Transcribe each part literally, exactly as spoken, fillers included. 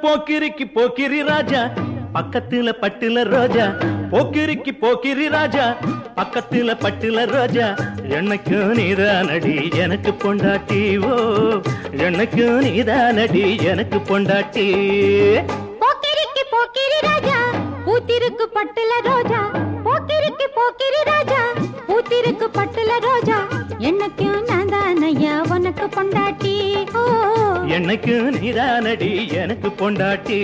போக்கிரிக்கு போக்கிரி ராஜா பக்கத்துல பட்டுல ரோஜா போக்கிரிக்கு போக்கிரி ராஜா பக்கத்துல பட்டுல ரோஜா எனக்கு நீதானடி எனக்கு பொண்டாட்டி ஓ எனக்கு நீதானடி எனக்கு பொண்டாட்டி போக்கிரிக்கு போக்கிரி ராஜா பூத்திருக்கு பட்டுல ரோஜா போக்கிரிக்கு போக்கிரி ராஜா பூத்திருக்கு பட்டுல ரோஜா எனக்கு நான்தானையா உனக்கு பொண்டாட்டி ஓ எனக்கு நீதானடி எனக்கு பொண்டாட்டி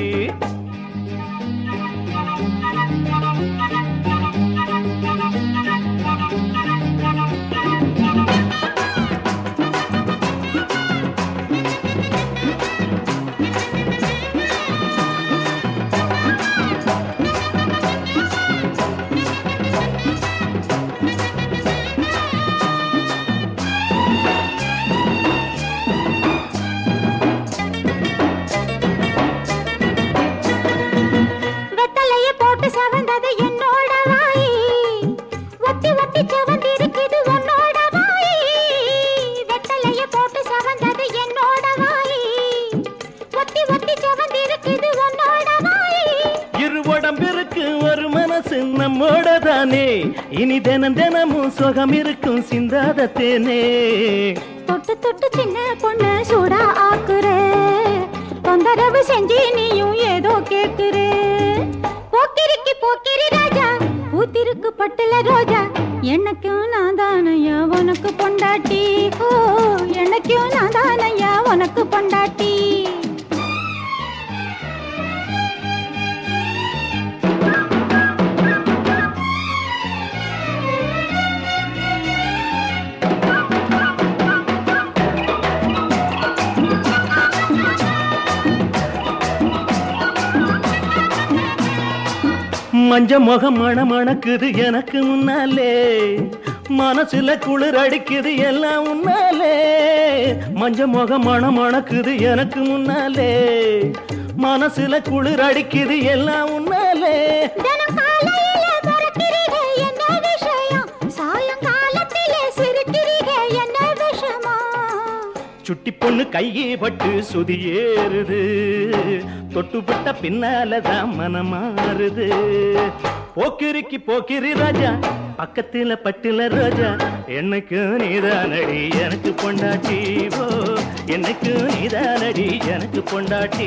நம்மோடதானே இனி தினம் தினமும் சுகம் இருக்கும் சிந்தாத தேனே தொட்டு தொட்டு சின்ன பொண்ணு சூடா ஆக்குற தொந்தரவு செஞ்சு நீயும் ஏதோ கேக்குற போக்கிரிக்கு போக்கிரி ராஜா பூத்திருக்கு பட்டுல ரோஜா எனக்கும் நான் தானையா உனக்கு பொண்டாட்டி ஓ எனக்கும் நான் தானையா உனக்கு பொண்டாட்டி மஞ்ச முகம் மண மணக்குது எனக்கு முன்னாலே மனசுல குளிர் அடிக்குது எல்லாம் முன்னாலே மஞ்ச முகம் மண மணக்குது எனக்கு முன்னாலே மனசுல குளிர் அடிக்குது எல்லாம் முன்னாலே சுட்டி பொண்ணு கையே பட்டு சுதி ஏறுது தொட்டுப்பட்ட பின்னாலதான் மனமாறுது போக்கிரிக்கு போக்கிரி ராஜா பக்கத்துல பட்டுல ரோஜா எனக்கு நீதானடி எனக்கு பொண்டாட்டி ஓ எனக்கு நீதானடி எனக்கு பொண்டாட்டி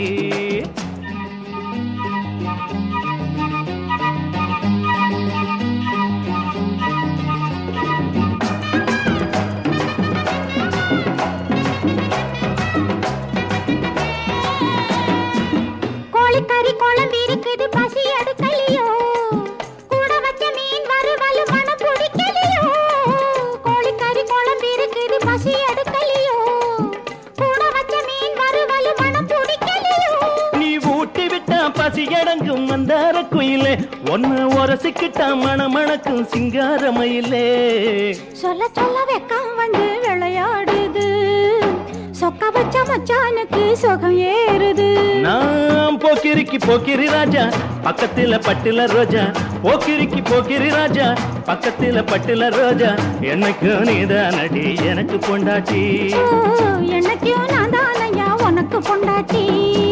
கறி குழம்பு இருக்குது பசி எடுக்கலையோ கூட வச்ச மீன் வறுவல் மனம் பிடிக்கலையோ கோழி கறி குழம்பு இருக்குது பசி எடுக்கலையோ கூட வச்ச மீன் வறுவல் மனம் பிடிக்கலையோ நீ ஊட்டி விட்டா பசி அடங்கும் மந்தார குயிலே ஒன்னு உரசிக்கிட்டா மணமணக்கும் சிங்காரமயிலே சொல்ல சொல்ல வெக்கம் வந்து விளையாடுது சொக்க வச்ச மச்சானுக்கு சுகம் ஏறுது நாம் போக்கிரிக்கு போக்கிரி ராஜா பக்கத்துல பட்டுல ரோஜா போக்கிரிக்கு போக்கிரி ராஜா பக்கத்துல பட்டுல ரோஜா எனக்கு நீதானடி எனக்கு பொண்டாட்டி எனக்கு நான் தானையா உனக்கு பொண்டாட்டி